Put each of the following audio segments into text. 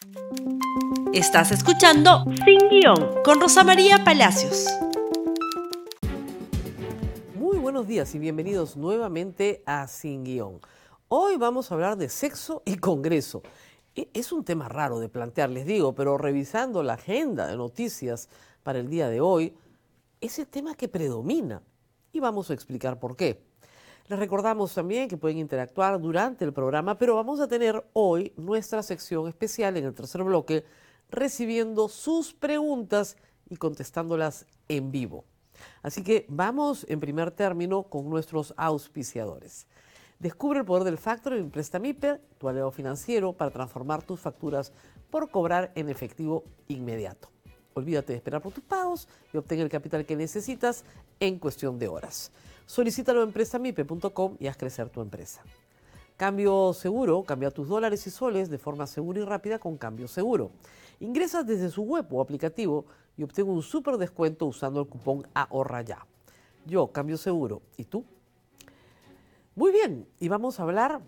Estás escuchando Sin Guión con Rosa María Palacios. Muy buenos días y bienvenidos nuevamente a Sin Guión. Hoy vamos a hablar de sexo y Congreso. Es un tema raro de plantear, les digo, pero revisando la agenda de noticias para el día de hoy, es el tema que predomina y vamos a explicar por qué. Les recordamos también que pueden interactuar durante el programa, pero vamos a tener hoy nuestra sección especial en el tercer bloque, recibiendo sus preguntas y contestándolas en vivo. Así que vamos en primer término con nuestros auspiciadores. Descubre el poder del Factor en Prestamiper, tu aliado financiero para transformar tus facturas por cobrar en efectivo inmediato. Olvídate de esperar por tus pagos y obtén el capital que necesitas en cuestión de horas. Solicítalo en prestamipe.com y haz crecer tu empresa. Cambio Seguro, cambia tus dólares y soles de forma segura y rápida con Cambio Seguro. Ingresas desde su web o aplicativo y obtén un súper descuento usando el cupón AHORRAYA. Yo, Cambio Seguro. ¿Y tú? Muy bien, y vamos a hablar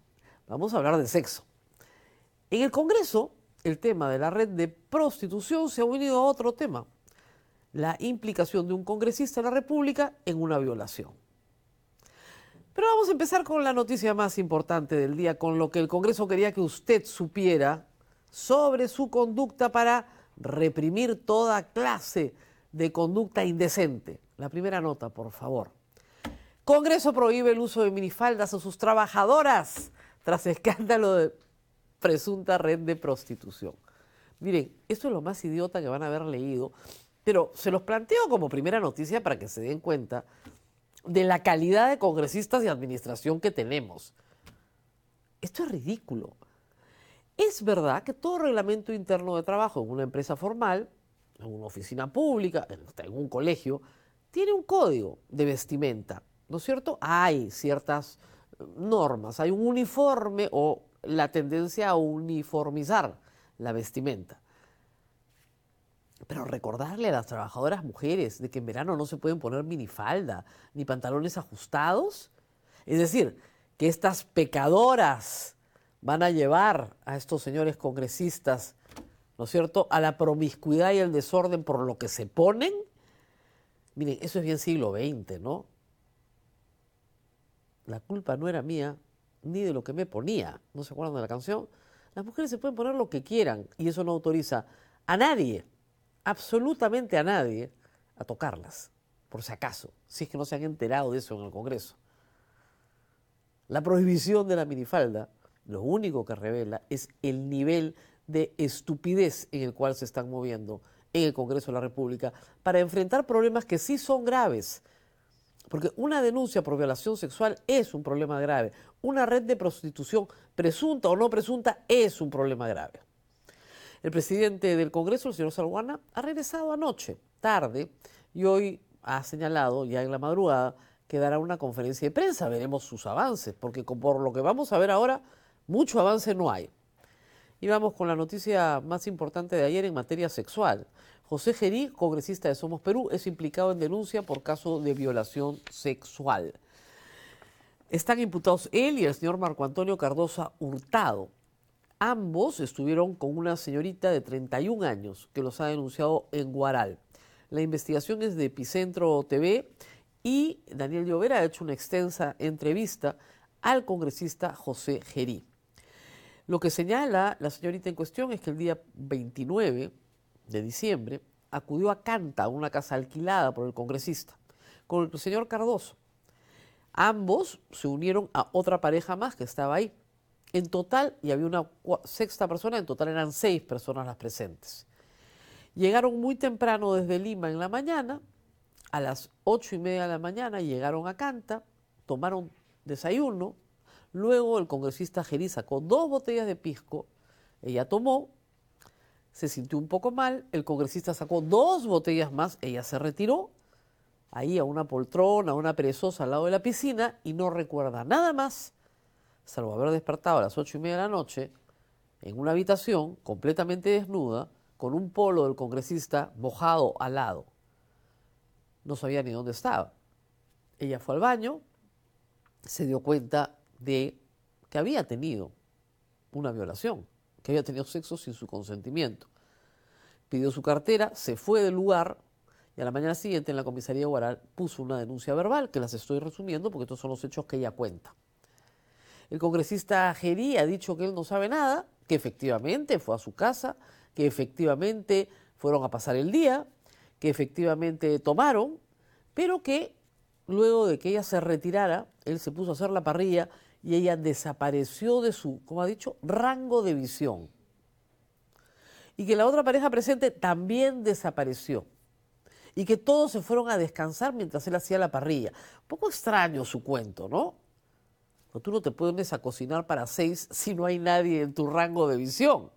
de sexo. En el Congreso, el tema de la red de prostitución se ha unido a otro tema, la implicación de un congresista de la República en una violación. Pero vamos a empezar con la noticia más importante del día, con lo que el Congreso quería que usted supiera sobre su conducta para reprimir toda clase de conducta indecente. La primera nota, por favor. Congreso prohíbe el uso de minifaldas a sus trabajadoras tras escándalo de presunta red de prostitución. Miren, esto es lo más idiota que van a haber leído, pero se los planteo como primera noticia para que se den cuenta de la calidad de congresistas y administración que tenemos. Esto es ridículo. Es verdad que todo reglamento interno de trabajo en una empresa formal, en una oficina pública, en un colegio, tiene un código de vestimenta, ¿no es cierto? Hay ciertas normas, hay un uniforme o la tendencia a uniformizar la vestimenta. Pero recordarle a las trabajadoras mujeres de que en verano no se pueden poner minifalda ni pantalones ajustados. Es decir, que estas pecadoras van a llevar a estos señores congresistas, ¿no es cierto?, a la promiscuidad y el desorden por lo que se ponen. Miren, eso es bien siglo XX, ¿no? La culpa no era mía ni de lo que me ponía. ¿No se acuerdan de la canción? Las mujeres se pueden poner lo que quieran y eso no autoriza a nadie, absolutamente a nadie, a tocarlas, por si acaso, si es que no se han enterado de eso en el Congreso. La prohibición de la minifalda, lo único que revela es el nivel de estupidez en el cual se están moviendo en el Congreso de la República para enfrentar problemas que sí son graves. Porque una denuncia por violación sexual es un problema grave. Una red de prostitución, presunta o no presunta, es un problema grave. El presidente del Congreso, el señor Salguana, ha regresado anoche, tarde, y hoy ha señalado, ya en la madrugada, que dará una conferencia de prensa. Veremos sus avances, porque por lo que vamos a ver ahora, mucho avance no hay. Y vamos con la noticia más importante de ayer en materia sexual. José Gerí, congresista de Somos Perú, es implicado en denuncia por caso de violación sexual. Están imputados él y el señor Marco Antonio Cardosa Hurtado. Ambos estuvieron con una señorita de 31 años que los ha denunciado en Huaral. La investigación es de Epicentro TV y Daniel Llovera ha hecho una extensa entrevista al congresista José Gerí. Lo que señala la señorita en cuestión es que el día 29 de diciembre acudió a Canta, a una casa alquilada por el congresista, con el señor Cardoso. Ambos se unieron a otra pareja más que estaba ahí. En total, y había una sexta persona, en total eran 6 personas las presentes. Llegaron muy temprano desde Lima en la mañana, a las 8:30 de la mañana llegaron a Canta, tomaron desayuno, luego el congresista Gerí sacó 2 botellas de pisco, ella tomó, se sintió un poco mal, el congresista sacó 2 botellas más, ella se retiró, ahí a una poltrona, a una perezosa al lado de la piscina y no recuerda nada más, salvo haber despertado a las 8:30 de la noche en una habitación completamente desnuda, con un polo del congresista mojado al lado. No sabía ni dónde estaba. Ella fue al baño, se dio cuenta de que había tenido una violación, que había tenido sexo sin su consentimiento. Pidió su cartera, se fue del lugar y a la mañana siguiente en la comisaría de Huaral puso una denuncia verbal, que las estoy resumiendo porque estos son los hechos que ella cuenta. El congresista Gerí ha dicho que él no sabe nada, que efectivamente fue a su casa, que efectivamente fueron a pasar el día, que efectivamente tomaron, pero que luego de que ella se retirara, él se puso a hacer la parrilla y ella desapareció de su, como ha dicho, rango de visión. Y que la otra pareja presente también desapareció. Y que todos se fueron a descansar mientras él hacía la parrilla. Un poco extraño su cuento, ¿no? Pero tú no te pones a cocinar para 6 si no hay nadie en tu rango de visión.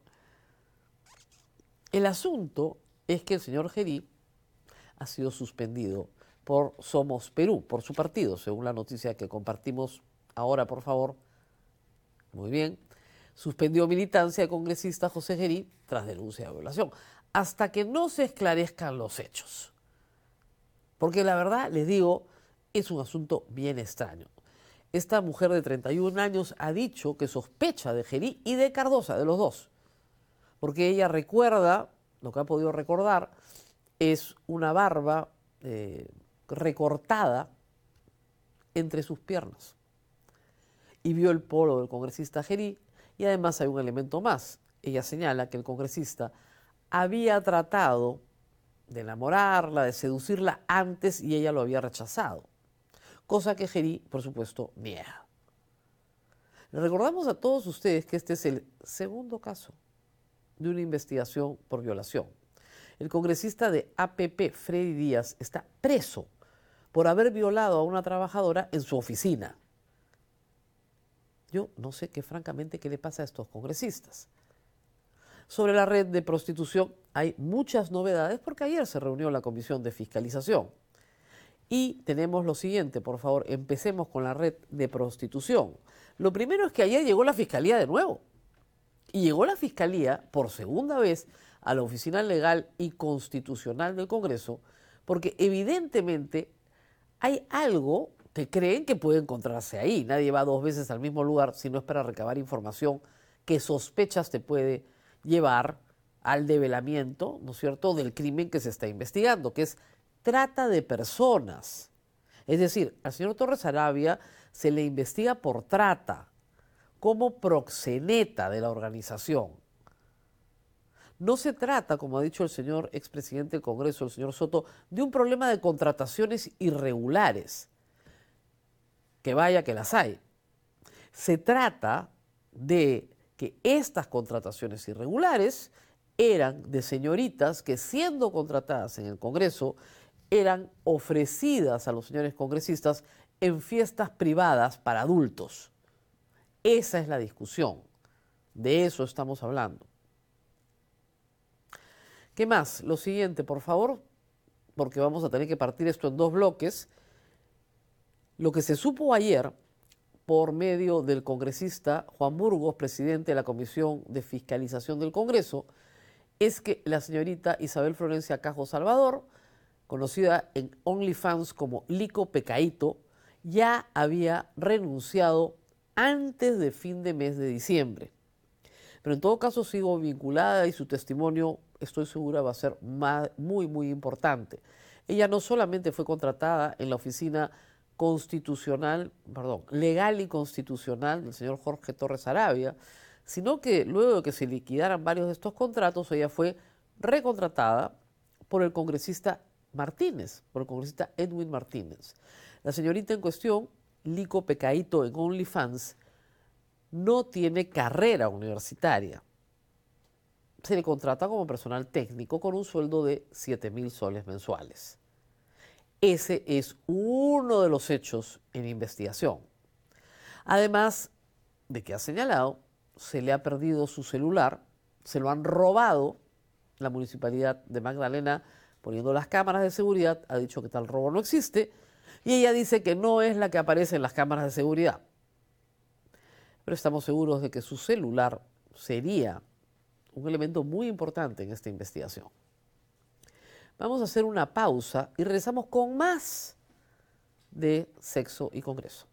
El asunto es que el señor Gerí ha sido suspendido por Somos Perú, por su partido, según la noticia que compartimos ahora, por favor. Muy bien. Suspendió militancia de congresista José Gerí tras denuncia de violación, hasta que no se esclarezcan los hechos. Porque la verdad, les digo, es un asunto bien extraño. Esta mujer de 31 años ha dicho que sospecha de Gerí y de Cardosa, de los dos. Porque ella recuerda, lo que ha podido recordar, es una barba recortada entre sus piernas. Y vio el polo del congresista Gerí, y además hay un elemento más. Ella señala que el congresista había tratado de enamorarla, de seducirla antes y ella lo había rechazado. Cosa que Gerí, por supuesto, niega. Le recordamos a todos ustedes que este es el segundo caso de una investigación por violación. El congresista de APP, Freddy Díaz, está preso por haber violado a una trabajadora en su oficina. Yo no sé francamente qué le pasa a estos congresistas. Sobre la red de prostitución hay muchas novedades porque ayer se reunió la Comisión de Fiscalización. Y tenemos lo siguiente, por favor, empecemos con la red de prostitución. Lo primero es que ayer llegó la Fiscalía de nuevo. Y llegó la Fiscalía por segunda vez a la Oficina Legal y Constitucional del Congreso porque evidentemente hay algo que creen que puede encontrarse ahí. Nadie va 2 veces al mismo lugar si no es para recabar información que sospechas te puede llevar al develamiento, ¿no es cierto?, del crimen que se está investigando, que es trata de personas. Es decir, al señor Torres Arabia se le investiga por trata, como proxeneta de la organización. No se trata, como ha dicho el señor expresidente del Congreso, el señor Soto, de un problema de contrataciones irregulares, que vaya que las hay. Se trata de que estas contrataciones irregulares eran de señoritas que, siendo contratadas en el Congreso, eran ofrecidas a los señores congresistas en fiestas privadas para adultos. Esa es la discusión. De eso estamos hablando. ¿Qué más? Lo siguiente, por favor, porque vamos a tener que partir esto en 2 bloques. Lo que se supo ayer por medio del congresista Juan Burgos, presidente de la Comisión de Fiscalización del Congreso, es que la señorita Isabel Florencia Cajo Salvador, conocida en OnlyFans como Lico Pecaíto, ya había renunciado antes de fin de mes de diciembre. Pero en todo caso sigo vinculada y su testimonio, estoy segura, va a ser muy, muy importante. Ella no solamente fue contratada en la oficina legal y constitucional del señor Jorge Torres Arabia, sino que luego de que se liquidaran varios de estos contratos, ella fue recontratada por el congresista Martínez, por el congresista Edwin Martínez. La señorita en cuestión, Lico Pecaíto en OnlyFans, no tiene carrera universitaria. Se le contrata como personal técnico con un sueldo de 7.000 soles mensuales. Ese es uno de los hechos en investigación. Además de que ha señalado, se le ha perdido su celular, se lo han robado. La Municipalidad de Magdalena, poniendo las cámaras de seguridad, ha dicho que tal robo no existe, y ella dice que no es la que aparece en las cámaras de seguridad. Pero estamos seguros de que su celular sería un elemento muy importante en esta investigación. Vamos a hacer una pausa y regresamos con más de Sexo y Congreso.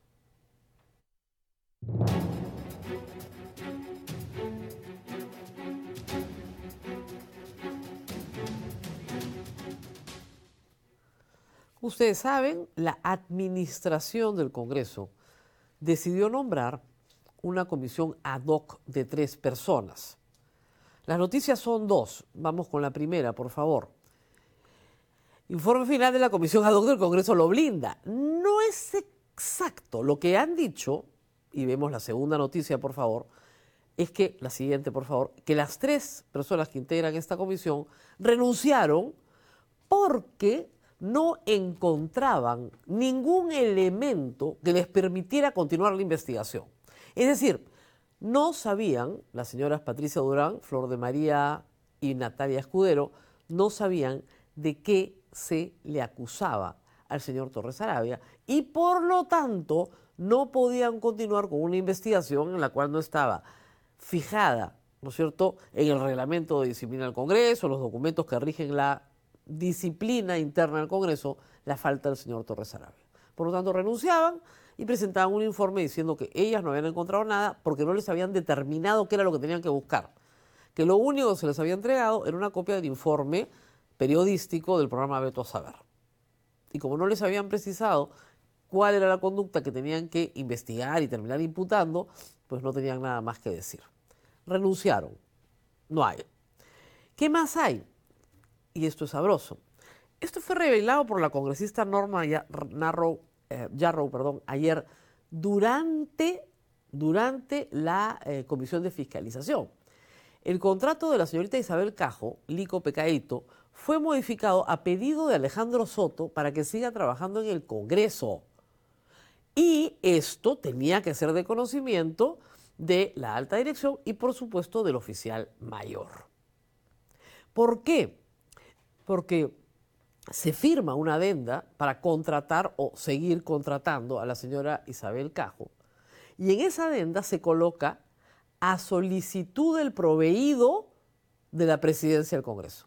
Ustedes saben, la administración del Congreso decidió nombrar una comisión ad hoc de 3 personas. Las noticias son 2. Vamos con la primera, por favor. Informe final de la comisión ad hoc del Congreso lo blinda. No es exacto. Lo que han dicho, y vemos la segunda noticia, por favor, es que, la siguiente, por favor, que las 3 personas que integran esta comisión renunciaron porque no encontraban ningún elemento que les permitiera continuar la investigación. Es decir, no sabían, las señoras Patricia Durán, Flor de María y Natalia Escudero, no sabían de qué se le acusaba al señor Torres Arabia y por lo tanto no podían continuar con una investigación en la cual no estaba fijada, ¿no es cierto?, en el reglamento de disciplina del Congreso, los documentos que rigen la disciplina interna del Congreso, la falta del señor Torres Arabia. Por lo tanto, renunciaban y presentaban un informe diciendo que ellas no habían encontrado nada porque no les habían determinado qué era lo que tenían que buscar. Que lo único que se les había entregado era una copia del informe periodístico del programa Veto a Saber. Y como no les habían precisado cuál era la conducta que tenían que investigar y terminar imputando, pues no tenían nada más que decir. Renunciaron. No hay. ¿Qué más hay? Y esto es sabroso. Esto fue revelado por la congresista Norma Yarrow, ayer durante la comisión de fiscalización. El contrato de la señorita Isabel Cajo, Lico Pecaíto, fue modificado a pedido de Alejandro Soto para que siga trabajando en el Congreso. Y esto tenía que ser de conocimiento de la alta dirección y, por supuesto, del oficial mayor. ¿Por qué? Porque se firma una adenda para contratar o seguir contratando a la señora Isabel Cajo. Y en esa adenda se coloca a solicitud del proveído de la presidencia del Congreso.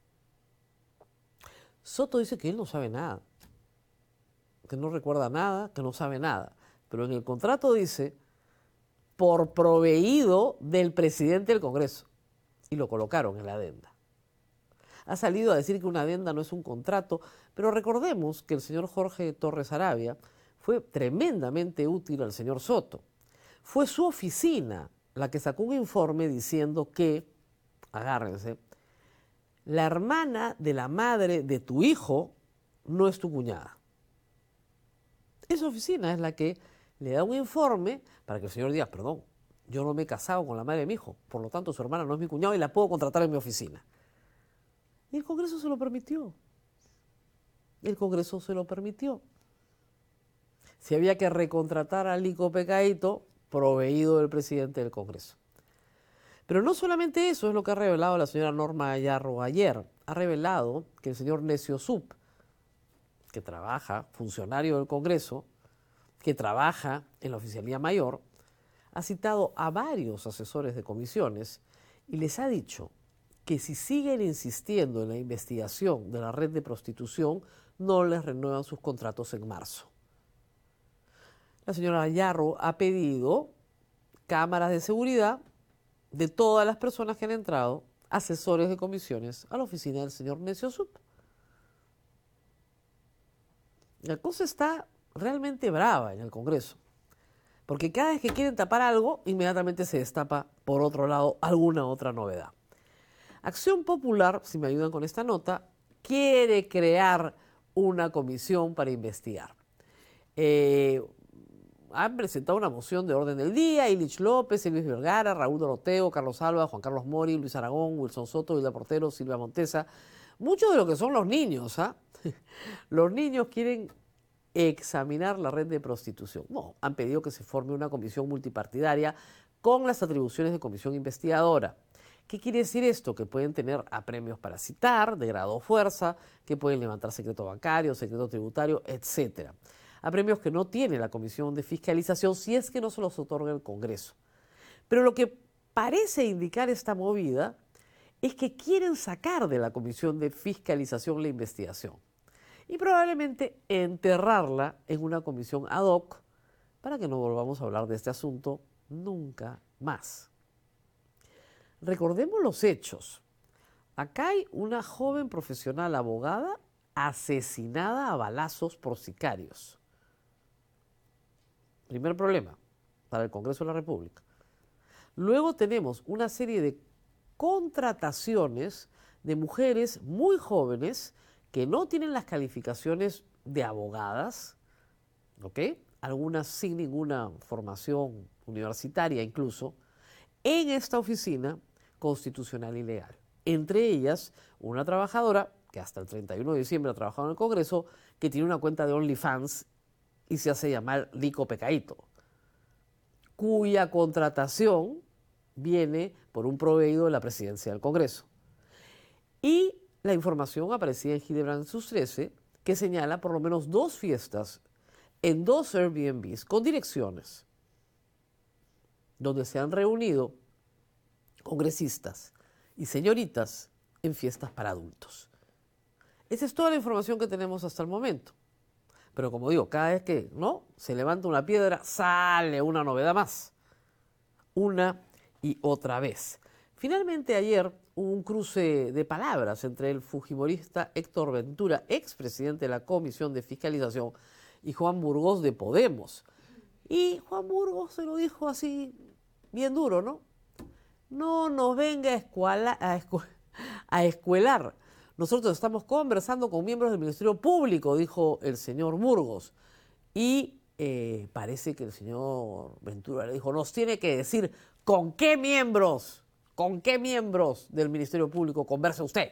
Soto dice que él no sabe nada, que no recuerda nada, que no sabe nada. Pero en el contrato dice, por proveído del presidente del Congreso. Y lo colocaron en la adenda. Ha salido a decir que una adenda no es un contrato, pero recordemos que el señor Jorge Torres Arabia fue tremendamente útil al señor Soto. Fue su oficina la que sacó un informe diciendo que, agárrense, la hermana de la madre de tu hijo no es tu cuñada. Esa oficina es la que le da un informe para que el señor diga, perdón, yo no me he casado con la madre de mi hijo, por lo tanto su hermana no es mi cuñado y la puedo contratar en mi oficina. Y el Congreso se lo permitió. El Congreso se lo permitió. Si había que recontratar a Lico Pecaíto, proveído del presidente del Congreso. Pero no solamente eso es lo que ha revelado la señora Norma Yarrow ayer. Ha revelado que el señor Necio Sup, que trabaja, funcionario del Congreso, que trabaja en la Oficialía Mayor, ha citado a varios asesores de comisiones y les ha dicho que si siguen insistiendo en la investigación de la red de prostitución, no les renuevan sus contratos en marzo. La señora Yarrow ha pedido cámaras de seguridad de todas las personas que han entrado, asesores de comisiones, a la oficina del señor Necio Sup. La cosa está realmente brava en el Congreso, porque cada vez que quieren tapar algo, inmediatamente se destapa, por otro lado, alguna otra novedad. Acción Popular, si me ayudan con esta nota, quiere crear una comisión para investigar. Han presentado una moción de orden del día, Ilich López, Elvis Vergara, Raúl Doroteo, Carlos Alba, Juan Carlos Mori, Luis Aragón, Wilson Soto, Hilda Portero, Silvia Montesa, muchos de lo que son los niños, ¿ah? Los niños quieren examinar la red de prostitución. No, han pedido que se forme una comisión multipartidaria con las atribuciones de comisión investigadora. ¿Qué quiere decir esto? Que pueden tener apremios para citar, de grado o fuerza, que pueden levantar secreto bancario, secreto tributario, etc. Apremios que no tiene la Comisión de Fiscalización si es que no se los otorga el Congreso. Pero lo que parece indicar esta movida es que quieren sacar de la Comisión de Fiscalización la investigación y probablemente enterrarla en una comisión ad hoc para que no volvamos a hablar de este asunto nunca más. Recordemos los hechos. Acá hay una joven profesional abogada asesinada a balazos por sicarios. Primer problema para el Congreso de la República. Luego tenemos una serie de contrataciones de mujeres muy jóvenes que no tienen las calificaciones de abogadas, ¿ok? Algunas sin ninguna formación universitaria incluso, en esta oficina constitucional y legal. Entre ellas, una trabajadora que hasta el 31 de diciembre ha trabajado en el Congreso, que tiene una cuenta de OnlyFans y se hace llamar Lico Pecaíto, cuya contratación viene por un proveído de la presidencia del Congreso. Y la información aparecía en Hildebrand sus 13, que señala por lo menos 2 fiestas en 2 Airbnbs con direcciones, donde se han reunido congresistas y señoritas en fiestas para adultos. Esa es toda la información que tenemos hasta el momento. Pero como digo, cada vez que se levanta una piedra, sale una novedad más. Una y otra vez. Finalmente ayer hubo un cruce de palabras entre el fujimorista Héctor Ventura, expresidente de la Comisión de Fiscalización, y Juan Burgos de Podemos. Y Juan Burgos se lo dijo así, bien duro, ¿no? No nos venga a escuelar. Nosotros estamos conversando con miembros del Ministerio Público, dijo el señor Burgos. Y parece que el señor Ventura le dijo, nos tiene que decir con qué miembros del Ministerio Público conversa usted.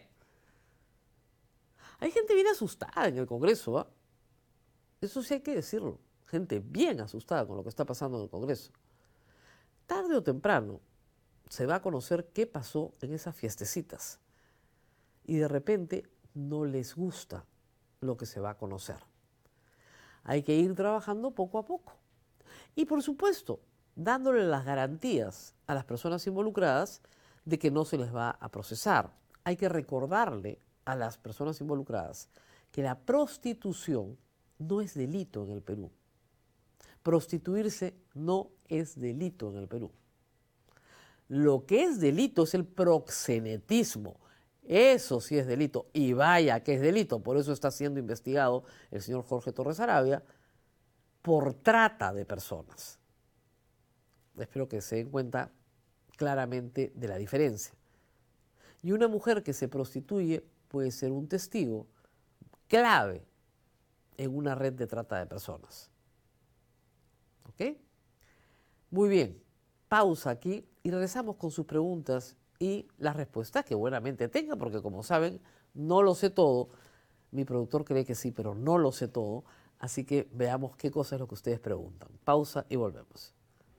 Hay gente bien asustada en el Congreso, ¿eh? Eso sí hay que decirlo. Gente bien asustada con lo que está pasando en el Congreso. Tarde o temprano se va a conocer qué pasó en esas fiestecitas. Y de repente no les gusta lo que se va a conocer. Hay que ir trabajando poco a poco. Y por supuesto, dándole las garantías a las personas involucradas de que no se les va a procesar. Hay que recordarle a las personas involucradas que la prostitución no es delito en el Perú. Prostituirse no es delito en el Perú. Lo que es delito es el proxenetismo. Eso sí es delito, y vaya que es delito, por eso está siendo investigado el señor Jorge Torres Arabia por trata de personas. Espero que se den cuenta claramente de la diferencia. Y una mujer que se prostituye puede ser un testigo clave en una red de trata de personas. ¿Ok? Muy bien, pausa aquí y regresamos con sus preguntas y las respuestas que buenamente tenga, porque como saben, no lo sé todo. Mi productor cree que sí, pero no lo sé todo. Así que veamos qué cosa es lo que ustedes preguntan. Pausa y volvemos.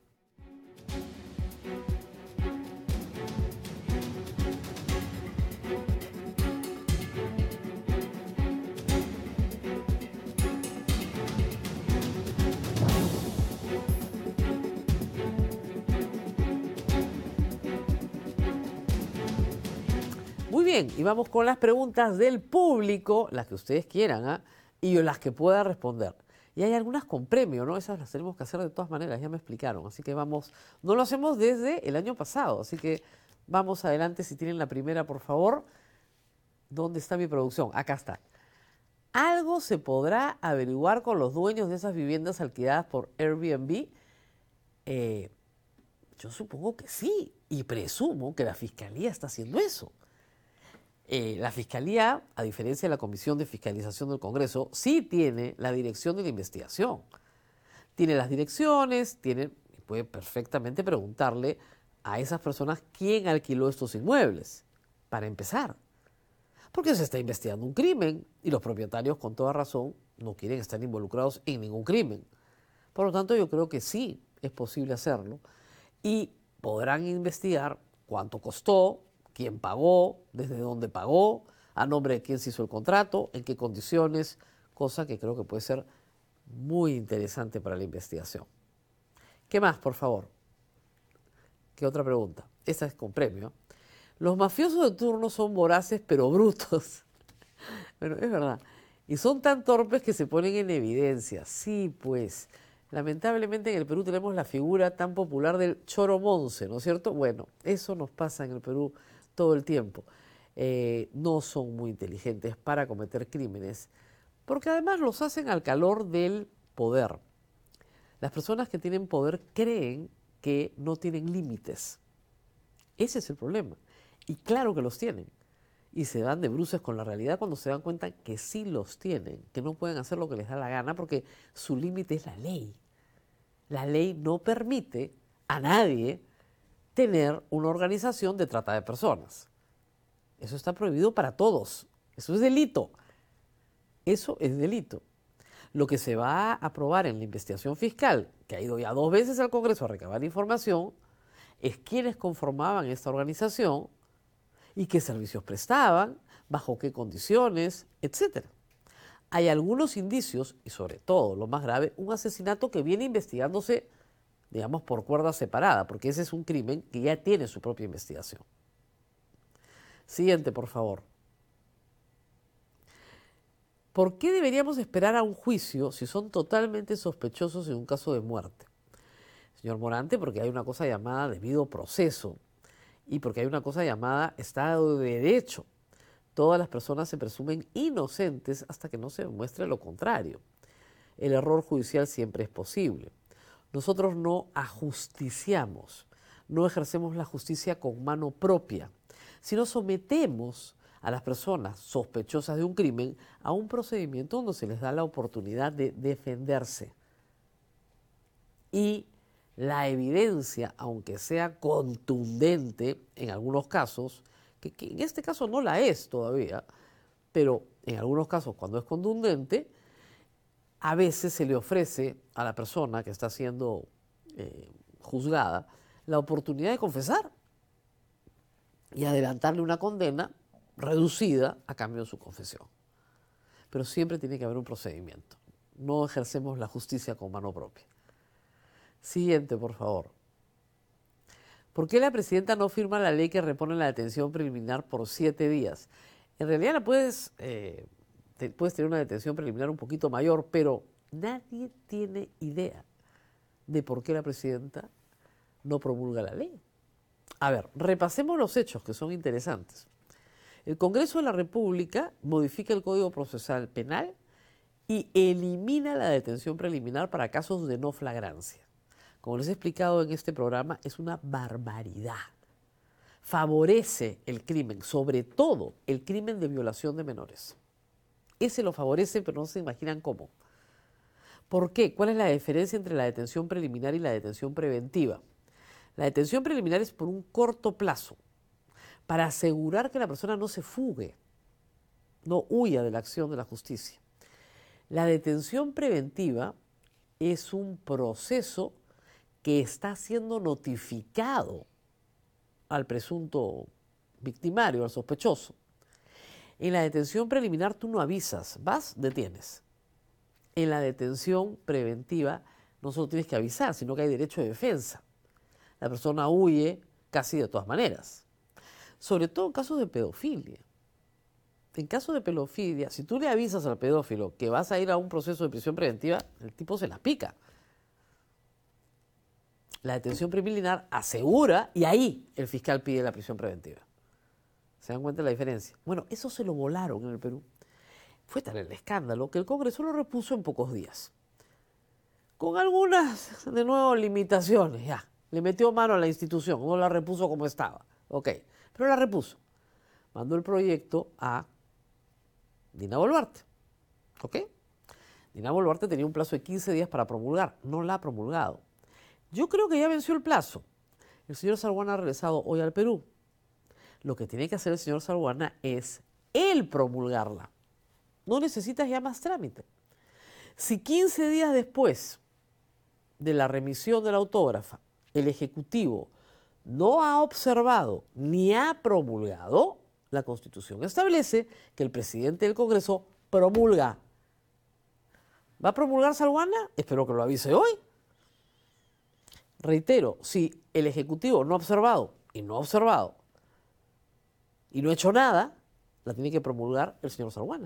Muy bien, y vamos con las preguntas del público, las que ustedes quieran, y las que pueda responder. Y hay algunas con premio, ¿no? Esas las tenemos que hacer de todas maneras, ya me explicaron. Así que vamos, no lo hacemos desde el año pasado, así que vamos adelante. Si tienen la primera, por favor. ¿Dónde está mi producción? Acá está. ¿Algo se podrá averiguar con los dueños de esas viviendas alquiladas por Airbnb? Yo supongo que sí, y presumo que la Fiscalía está haciendo eso. La Fiscalía, a diferencia de la Comisión de Fiscalización del Congreso, sí tiene la dirección de la investigación. Tiene las direcciones, puede perfectamente preguntarle a esas personas quién alquiló estos inmuebles, para empezar. Porque se está investigando un crimen y los propietarios, con toda razón, no quieren estar involucrados en ningún crimen. Por lo tanto, yo creo que sí es posible hacerlo y podrán investigar cuánto costó, quién pagó, desde dónde pagó, a nombre de quién se hizo el contrato, en qué condiciones, cosa que creo que puede ser muy interesante para la investigación. ¿Qué más, por favor? ¿Qué otra pregunta? Esta es con premio. Los mafiosos de turno son voraces pero brutos. Bueno, es verdad. Y son tan torpes que se ponen en evidencia. Sí, pues. Lamentablemente en el Perú tenemos la figura tan popular del Choro Monce, ¿no es cierto? Bueno, eso nos pasa en el Perú todo el tiempo. no son muy inteligentes para cometer crímenes, porque además los hacen al calor del poder. Las personas que tienen poder creen que no tienen límites. Ese es el problema. Y claro que los tienen. Y se dan de bruces con la realidad cuando se dan cuenta que sí los tienen, que no pueden hacer lo que les da la gana porque su límite es la ley. La ley no permite a nadie tener una organización de trata de personas. Eso está prohibido para todos. Eso es delito. Eso es delito. Lo que se va a aprobar en la investigación fiscal, que ha ido ya 2 veces al Congreso a recabar información, es quiénes conformaban esta organización y qué servicios prestaban, bajo qué condiciones, etc. Hay algunos indicios, y sobre todo, lo más grave, un asesinato que viene investigándose, digamos, por cuerda separada, porque ese es un crimen que ya tiene su propia investigación. Siguiente, por favor. ¿Por qué deberíamos esperar a un juicio si son totalmente sospechosos en un caso de muerte? Señor Morante, porque hay una cosa llamada debido proceso y porque hay una cosa llamada Estado de Derecho. Todas las personas se presumen inocentes hasta que no se demuestre lo contrario. El error judicial siempre es posible. Nosotros no ajusticiamos, no ejercemos la justicia con mano propia, sino sometemos a las personas sospechosas de un crimen a un procedimiento donde se les da la oportunidad de defenderse. Y la evidencia, aunque sea contundente en algunos casos, que en este caso no la es todavía, pero en algunos casos cuando es contundente, a veces se le ofrece a la persona que está siendo juzgada la oportunidad de confesar y adelantarle una condena reducida a cambio de su confesión. Pero siempre tiene que haber un procedimiento. No ejercemos la justicia con mano propia. Siguiente, por favor. ¿Por qué la presidenta no firma la ley que repone la detención preliminar por 7 días? En realidad puedes tener una detención preliminar un poquito mayor, pero nadie tiene idea de por qué la presidenta no promulga la ley. A ver, repasemos los hechos que son interesantes. El Congreso de la República modifica el Código Procesal Penal y elimina la detención preliminar para casos de no flagrancia. Como les he explicado en este programa, es una barbaridad. Favorece el crimen, sobre todo el crimen de violación de menores. Ese lo favorece, pero no se imaginan cómo. ¿Por qué? ¿Cuál es la diferencia entre la detención preliminar y la detención preventiva? La detención preliminar es por un corto plazo, para asegurar que la persona no se fugue, no huya de la acción de la justicia. La detención preventiva es un proceso que está siendo notificado al presunto victimario, al sospechoso. En la detención preliminar tú no avisas, vas, detienes. En la detención preventiva no solo tienes que avisar, sino que hay derecho de defensa. La persona huye casi de todas maneras. Sobre todo en casos de pedofilia. En caso de pedofilia, si tú le avisas al pedófilo que vas a ir a un proceso de prisión preventiva, el tipo se la pica. La detención preliminar asegura y ahí el fiscal pide la prisión preventiva. ¿Se dan cuenta de la diferencia? Bueno, eso se lo volaron en el Perú. Fue tal el escándalo que el Congreso lo repuso en pocos días. Con algunas, de nuevo, limitaciones, ya. Le metió mano a la institución, no la repuso como estaba. Ok, pero la repuso. Mandó el proyecto a Dina Boluarte. ¿Ok? Dina Boluarte tenía un plazo de 15 días para promulgar. No la ha promulgado. Yo creo que ya venció el plazo. El señor Salguana ha regresado hoy al Perú. Lo que tiene que hacer el señor Salguana es él promulgarla. No necesitas ya más trámite. Si 15 días después de la remisión de la autógrafa, el Ejecutivo no ha observado ni ha promulgado, la Constitución establece que el presidente del Congreso promulga. ¿Va a promulgar Salguana? Espero que lo avise hoy. Reitero, si el Ejecutivo no ha observado y no ha hecho nada, la tiene que promulgar el señor Salguana.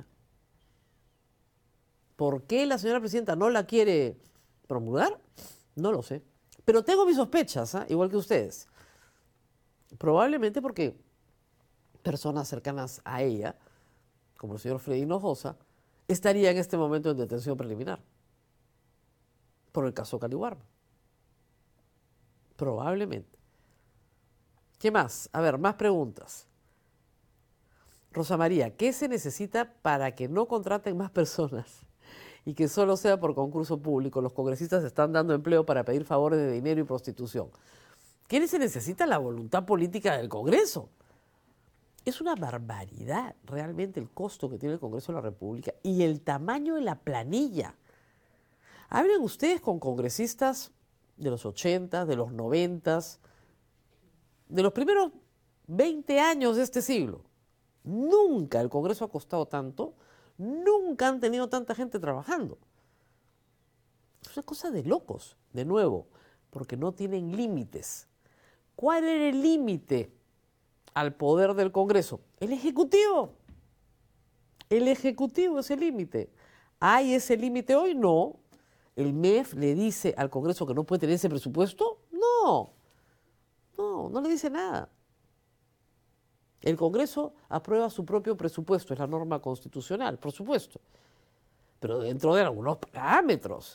¿Por qué la señora presidenta no la quiere promulgar? No lo sé. Pero tengo mis sospechas, igual que ustedes. Probablemente porque personas cercanas a ella, como el señor Freddy Hinojosa, estaría en este momento en detención preliminar por el caso Caliwarma. Probablemente. ¿Qué más? A ver, más preguntas. Rosa María, ¿qué se necesita para que no contraten más personas y que solo sea por concurso público? Los congresistas están dando empleo para pedir favores de dinero y prostitución. ¿Qué se necesita? La voluntad política del Congreso. Es una barbaridad realmente el costo que tiene el Congreso de la República y el tamaño de la planilla. Hablen ustedes con congresistas de los 80, de los 90, de los primeros 20 años de este siglo. Nunca el Congreso ha costado tanto, nunca han tenido tanta gente trabajando. Es una cosa de locos, de nuevo, porque no tienen límites. ¿Cuál era el límite al poder del Congreso? El Ejecutivo. El Ejecutivo es el límite. ¿Hay ese límite hoy? No. ¿El MEF le dice al Congreso que no puede tener ese presupuesto? No. No le dice nada. El Congreso aprueba su propio presupuesto, es la norma constitucional, por supuesto, pero dentro de algunos parámetros.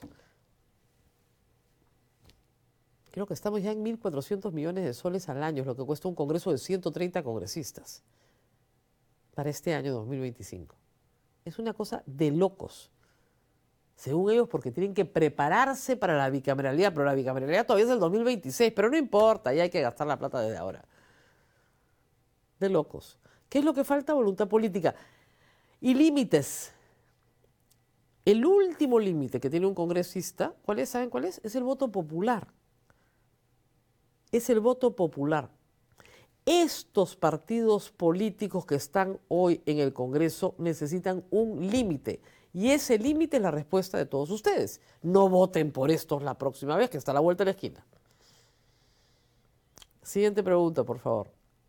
Creo que estamos ya en 1.400 millones de soles al año, es lo que cuesta un Congreso de 130 congresistas para este año 2025. Es una cosa de locos, según ellos, porque tienen que prepararse para la bicameralidad, pero la bicameralidad todavía es del 2026, pero no importa, ya hay que gastar la plata desde ahora. De locos. ¿Qué es lo que falta? Voluntad política. Y límites. El último límite que tiene un congresista, ¿cuál es? ¿Saben cuál es? Es el voto popular. Es el voto popular. Estos partidos políticos que están hoy en el Congreso necesitan un límite. Y ese límite es la respuesta de todos ustedes. No voten por estos la próxima vez, que está a la vuelta de la esquina. Siguiente pregunta, por favor.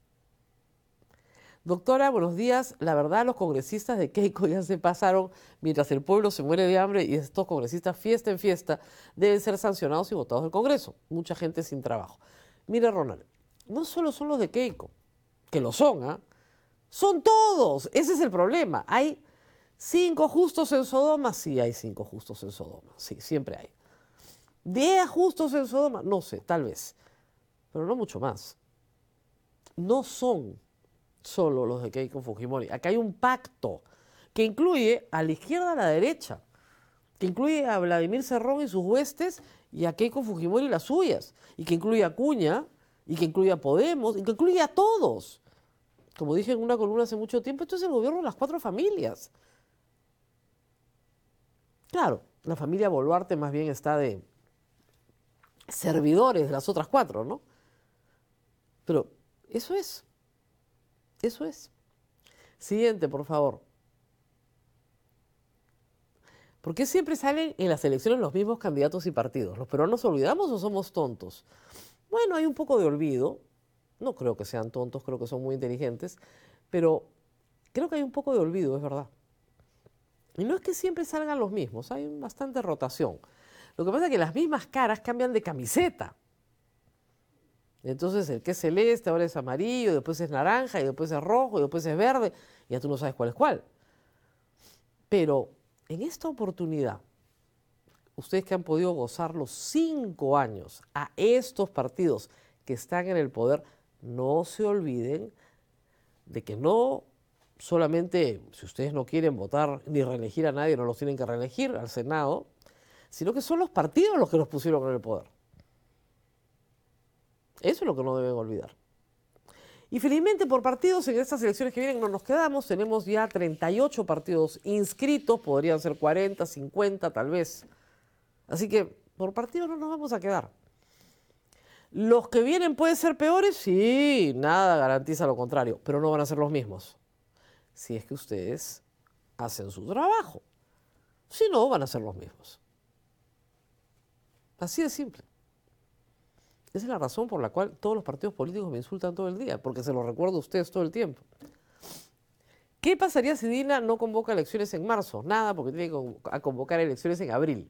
Doctora, buenos días. La verdad, los congresistas de Keiko ya se pasaron mientras el pueblo se muere de hambre y estos congresistas, fiesta en fiesta, deben ser sancionados y votados del Congreso. Mucha gente sin trabajo. Mira, Ronald, no solo son los de Keiko, que lo son, ¿ah? Son todos. Ese es el problema. ¿Hay 5 justos en Sodoma? Sí, hay 5 justos en Sodoma. Sí, siempre hay. ¿10 justos en Sodoma? No sé, tal vez. Pero no mucho más. No son solo los de Keiko Fujimori. Acá hay un pacto que incluye a la izquierda y a la derecha, que incluye a Vladimir Cerrón y sus huestes y a Keiko Fujimori y las suyas, y que incluye a Acuña, y que incluye a Podemos, y que incluye a todos. Como dije en una columna hace mucho tiempo, esto es el gobierno de las 4 familias. Claro, la familia Boluarte más bien está de servidores de las otras 4, ¿no? Pero eso es. Eso es. Siguiente, por favor. ¿Por qué siempre salen en las elecciones los mismos candidatos y partidos? ¿Los peruanos olvidamos o somos tontos? Bueno, hay un poco de olvido. No creo que sean tontos, creo que son muy inteligentes, pero creo que hay un poco de olvido, es verdad. Y no es que siempre salgan los mismos, hay bastante rotación. Lo que pasa es que las mismas caras cambian de camiseta. Entonces el que es celeste ahora es amarillo, después es naranja, y después es rojo, y después es verde, y ya tú no sabes cuál es cuál. Pero en esta oportunidad, ustedes que han podido gozar los 5 años a estos partidos que están en el poder, no se olviden de que no solamente, si ustedes no quieren votar ni reelegir a nadie, no los tienen que reelegir al Senado, sino que son los partidos los que los pusieron en el poder. Eso es lo que no deben olvidar. Y felizmente por partidos en estas elecciones que vienen no nos quedamos, tenemos ya 38 partidos inscritos, podrían ser 40, 50 tal vez. Así que por partidos no nos vamos a quedar. ¿Los que vienen pueden ser peores? Sí, nada garantiza lo contrario, pero no van a ser los mismos. Si es que ustedes hacen su trabajo. Si no, van a ser los mismos. Así de simple. Esa es la razón por la cual todos los partidos políticos me insultan todo el día, porque se lo recuerdo a ustedes todo el tiempo. ¿Qué pasaría si Dina no convoca elecciones en marzo? Nada, porque tiene que convocar elecciones en abril.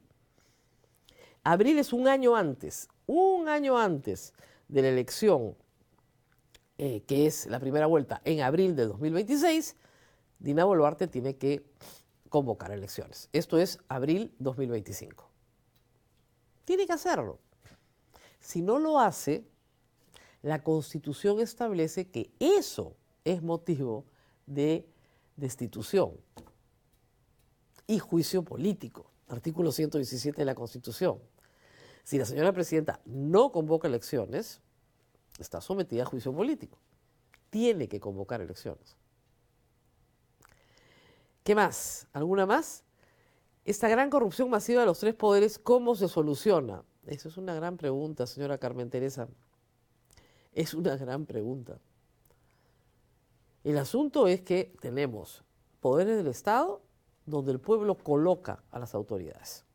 Abril es un año antes de la elección que es la primera vuelta en abril de 2026, Dina Boluarte tiene que convocar elecciones. Esto es abril 2025. Tiene que hacerlo. Si no lo hace, la Constitución establece que eso es motivo de destitución y juicio político. Artículo 117 de la Constitución. Si la señora presidenta no convoca elecciones, está sometida a juicio político. Tiene que convocar elecciones. ¿Qué más? ¿Alguna más? Esta gran corrupción masiva de los tres poderes, ¿cómo se soluciona? Esa es una gran pregunta, señora Carmen Teresa. Es una gran pregunta. El asunto es que tenemos poderes del Estado donde el pueblo coloca a las autoridades.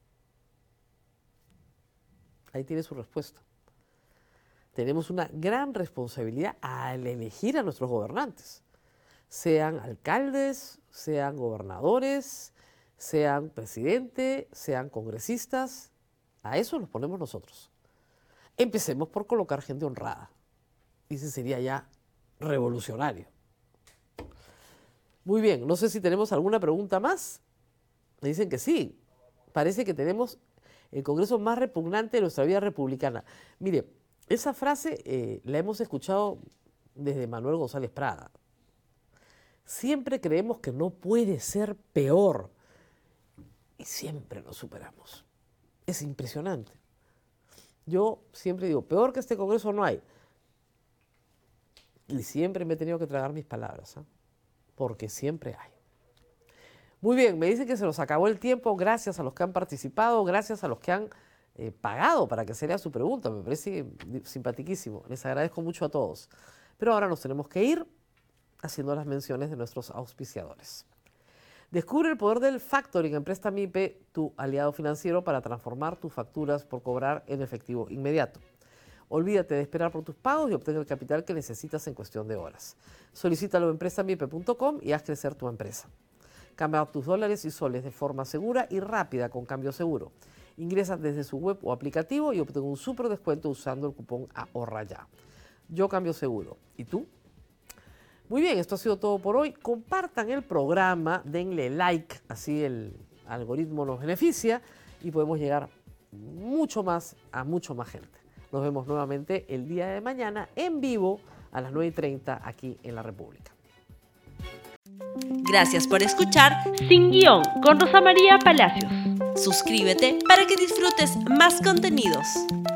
Ahí tiene su respuesta. Tenemos una gran responsabilidad al elegir a nuestros gobernantes, sean alcaldes, sean gobernadores, sean presidente, sean congresistas. A eso nos ponemos nosotros. Empecemos por colocar gente honrada. Y ese sería ya revolucionario. Muy bien, no sé si tenemos alguna pregunta más. Me dicen que sí. Parece que tenemos el Congreso más repugnante de nuestra vida republicana. Mire, esa frase la hemos escuchado desde Manuel González Prada. Siempre creemos que no puede ser peor y siempre nos superamos. Es impresionante. Yo siempre digo, peor que este Congreso no hay. Y siempre me he tenido que tragar mis palabras, ¿eh? Porque siempre hay. Muy bien, me dicen que se nos acabó el tiempo. Gracias a los que han participado, gracias a los que han pagado para que se lea su pregunta. Me parece simpatiquísimo. Les agradezco mucho a todos. Pero ahora nos tenemos que ir haciendo las menciones de nuestros auspiciadores. Descubre el poder del factoring en Préstamo IP, tu aliado financiero para transformar tus facturas por cobrar en efectivo inmediato. Olvídate de esperar por tus pagos y obtén el capital que necesitas en cuestión de horas. Solicítalo en prestamipe.com y haz crecer tu empresa. Cambia tus dólares y soles de forma segura y rápida con Cambio Seguro. Ingresa desde su web o aplicativo y obtén un súper descuento usando el cupón AHORRAYA. Yo Cambio Seguro. ¿Y tú? Muy bien, esto ha sido todo por hoy. Compartan el programa, denle like, así el algoritmo nos beneficia y podemos llegar mucho más a mucho más gente. Nos vemos nuevamente el día de mañana en vivo a las 9:30 aquí en La República. Gracias por escuchar Sin Guión con Rosa María Palacios. Suscríbete para que disfrutes más contenidos.